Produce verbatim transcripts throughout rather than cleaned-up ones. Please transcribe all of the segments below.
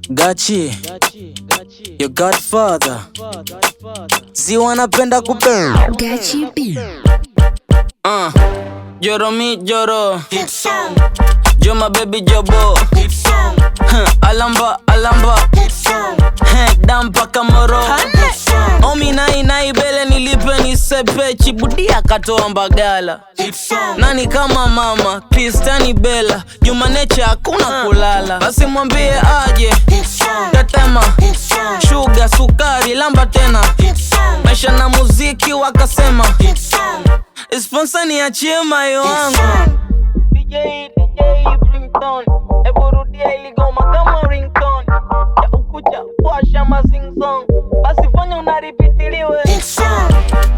Gachi, your godfather. Si wanapenda kupenda Gachi B. Uh, Joro mi joro hit song. Jo my baby jobo hit song. Huh, Alamba alamba hit song. Huh, dampa kamoro hit song. Omi nai nai bele nilipe nisepe. Chibudia katoa mbagala hit song. Nani kama mama Kristani Bella. Juma Nature hakuna kulala. Basi mwambie aje hit song. Tetema hit song. Sugar sukari lamba tena hit song. Maisha na muziki wakasema hit song. Sponsor niachie mayo wangu D J, D J Brimton Ebu rudia iligoma kama ringtone Ya ukucha, washa ma sing song Basi fanya unaripitiliwe hit song.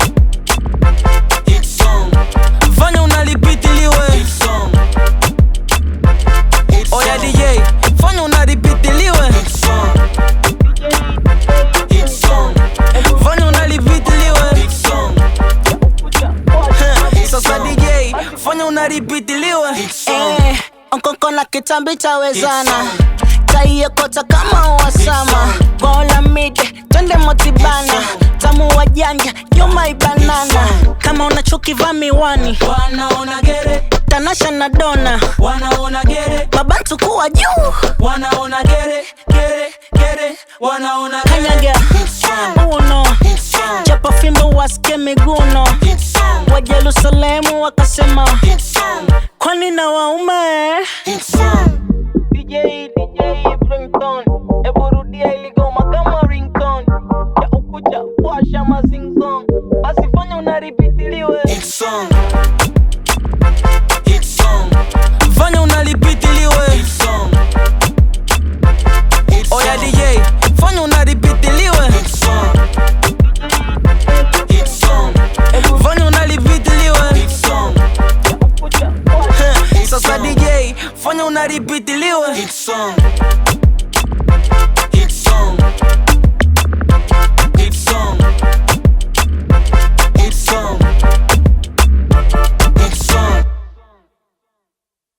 Hit song. Fanya unaripitiliwe hit song. Oya D J, fanya unaripitiliwe hit song. Hit song. Fanya unaripitiliwe hit song. Sasa D J, fanya unaripitiliwe Eh, onkoko na kitambi tawezana Taiye kota kama wasama Gola mide, twende motibana Tamu wajanja, you my banana Kama unachukiva miwani Wanaona gere, Tanasha na dona wanaona gere, Mabantu kuwa juu wanaona gere, gere, gere, wanaona gere. Kanyaga, uno Chapa fimbo wasike miguno Wa Jerusalemu wakasema Kwani na waume D J, D J Brimton Ebu rudia iligoma kama ringtone Ya ukucha, washa ma sing song Basi fanya unaripitiliwe hit song. Hit song. Fanya unaripitiliwe hit song. Oya D J, fanya unaripitiliwe hit song. Hit song. Fanya unaripitiliwe hit song. Sasa D J, fanya unaripitiliwe hit song.